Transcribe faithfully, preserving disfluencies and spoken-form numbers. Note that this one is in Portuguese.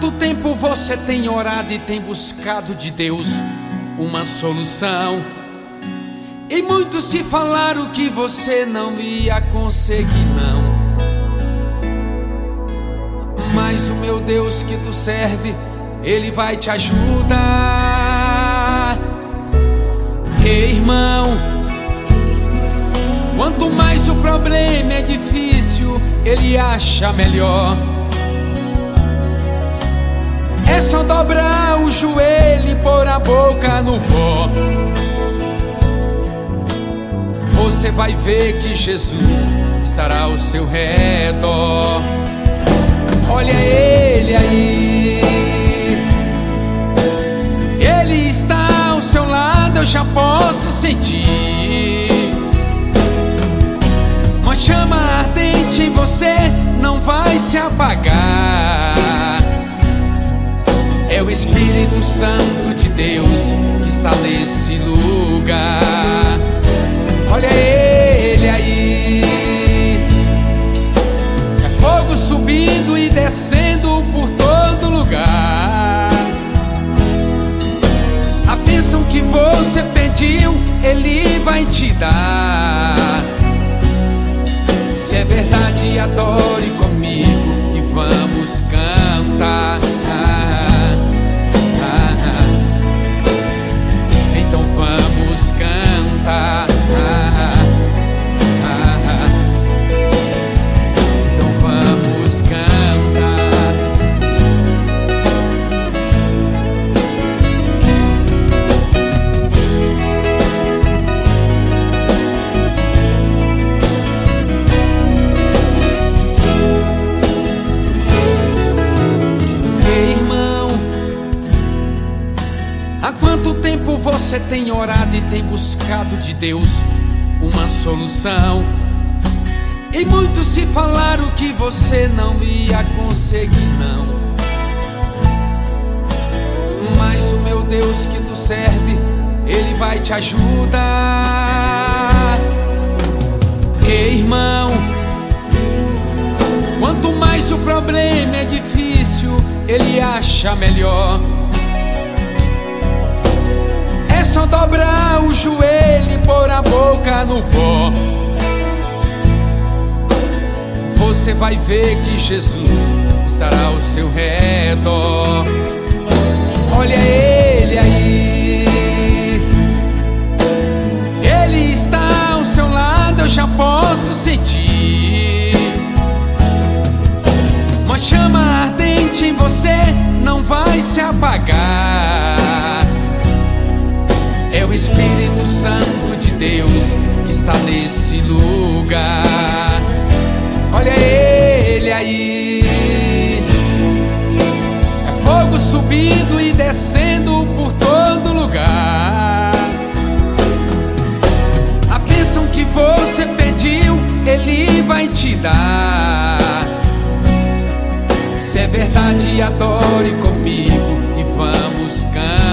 quanto tempo você tem orado e tem buscado de Deus uma solução? E muitos te falaram que você não ia conseguir, não. Mas o meu Deus que tu serve, Ele vai te ajudar. Ei, irmão, quanto mais o problema é difícil, Ele acha melhor. É só dobrar o joelho e pôr a boca no pó. Você vai ver que Jesus estará ao seu redor. Olha Ele aí, Ele está ao seu lado, eu já posso sentir. Uma chama ardente em você não vai se apagar. É o Espírito Santo de Deus que está nesse lugar. Olha Ele aí, é fogo subindo e descendo por todo lugar. A bênção que você pediu, Ele vai te dar. Se é verdade, adore comigo e vamos cantar. Então vamos cantar. Então vamos cantar. Ei, irmão, há quanto tempo você tem orado e tem buscado de Deus uma solução? E muitos te falaram que você não ia conseguir, não. Mas o meu Deus que tu serve, Ele vai te ajudar. Ei, irmão, quanto mais o problema é difícil, Ele acha melhor. É só dobrar o joelho e pôr a boca no pó. Você vai ver que Jesus estará ao seu redor. Olha Ele aí, Ele está ao seu lado, eu já posso sentir. Uma chama ardente em você não vai se apagar. É o Espírito Santo de Deus que está nesse lugar. Olha Ele aí, é fogo subindo e descendo por todo lugar. A bênção que você pediu, Ele vai te dar. Se é verdade, adore comigo e vamos cantar.